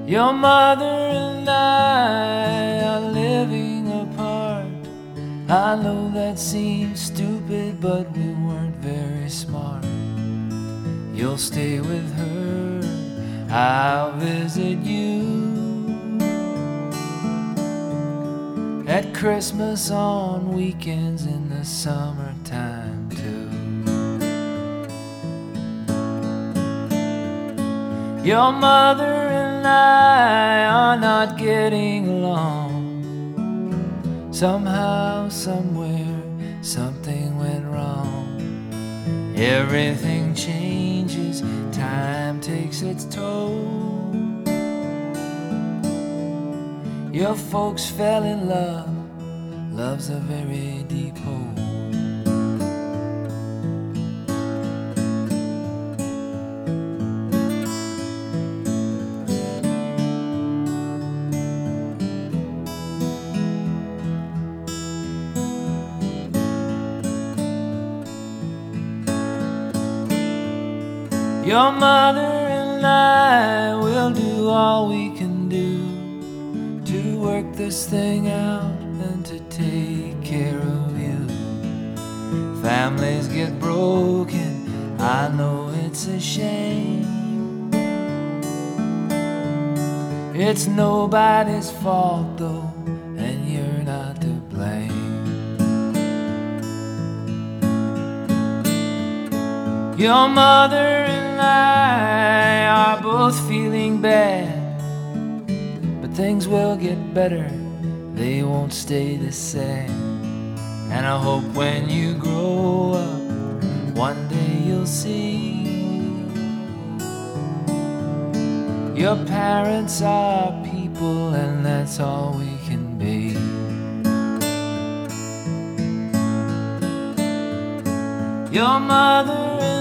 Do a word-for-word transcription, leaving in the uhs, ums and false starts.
Your mother and I are living apart. I know that seems stupid, but we weren't very smart. You'll stay with her, I'll visit you at Christmas, on weekends, in the summertime too. Your mother and I are not getting along. Somehow, somewhere, something went wrong. Everything changes, time takes its toll. Your folks fell in love, love's a very deep hole. Your mother and I will do all we can do to work this thing out and to take care of you. Families get broken, I know it's a shame. It's nobody's fault though, and you're not to blame. Your mother and I are both feeling bad, but things will get better, they won't stay the same. And I hope when you grow up, one day you'll see your parents are people, and that's all we can be. Your mother and